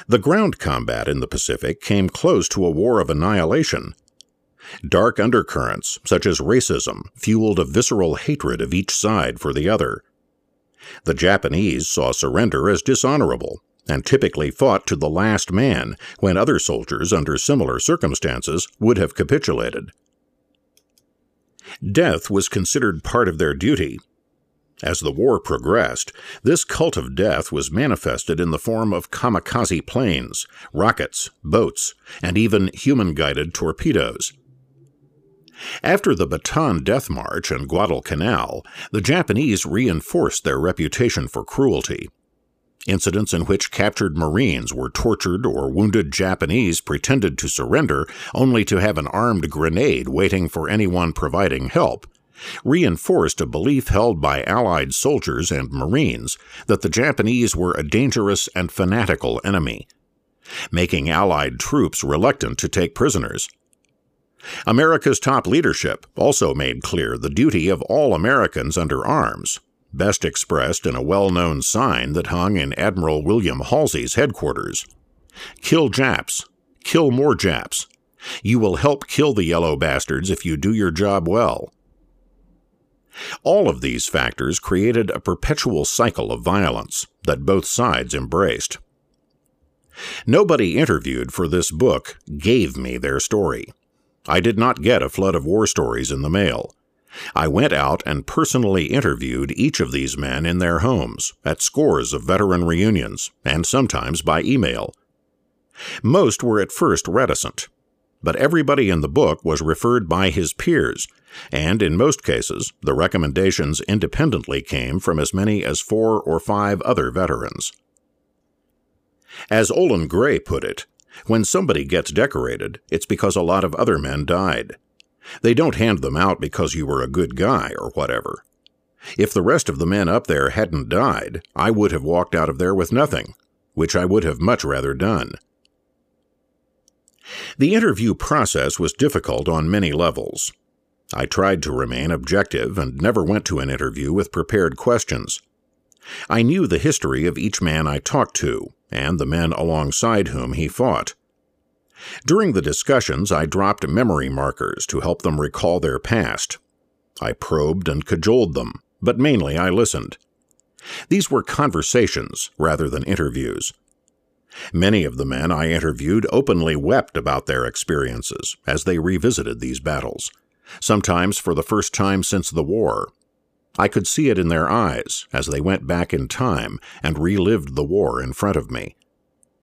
The ground combat in the Pacific came close to a war of annihilation. Dark undercurrents, such as racism, fueled a visceral hatred of each side for the other. The Japanese saw surrender as dishonorable, and typically fought to the last man when other soldiers under similar circumstances would have capitulated. Death was considered part of their duty. As the war progressed, this cult of death was manifested in the form of kamikaze planes, rockets, boats, and even human-guided torpedoes. After the Bataan Death March and Guadalcanal, the Japanese reinforced their reputation for cruelty. Incidents in which captured Marines were tortured or wounded Japanese pretended to surrender only to have an armed grenade waiting for anyone providing help reinforced a belief held by Allied soldiers and Marines that the Japanese were a dangerous and fanatical enemy, making Allied troops reluctant to take prisoners. America's top leadership also made clear the duty of all Americans under arms, best expressed in a well-known sign that hung in Admiral William Halsey's headquarters. "Kill Japs. Kill more Japs. You will help kill the yellow bastards if you do your job well." All of these factors created a perpetual cycle of violence that both sides embraced. Nobody interviewed for this book gave me their story. I did not get a flood of war stories in the mail. I went out and personally interviewed each of these men in their homes, at scores of veteran reunions, and sometimes by email. Most were at first reticent, but everybody in the book was referred by his peers, and in most cases, the recommendations independently came from as many as 4 or 5 other veterans. As Olin Gray put it, when somebody gets decorated, it's because a lot of other men died. They don't hand them out because you were a good guy or whatever. If the rest of the men up there hadn't died, I would have walked out of there with nothing, which I would have much rather done. The interview process was difficult on many levels. I tried to remain objective and never went to an interview with prepared questions. I knew the history of each man I talked to, and the men alongside whom he fought. During the discussions, I dropped memory markers to help them recall their past. I probed and cajoled them, but mainly I listened. These were conversations rather than interviews. Many of the men I interviewed openly wept about their experiences as they revisited these battles, sometimes for the first time since the war. I could see it in their eyes as they went back in time and relived the war in front of me.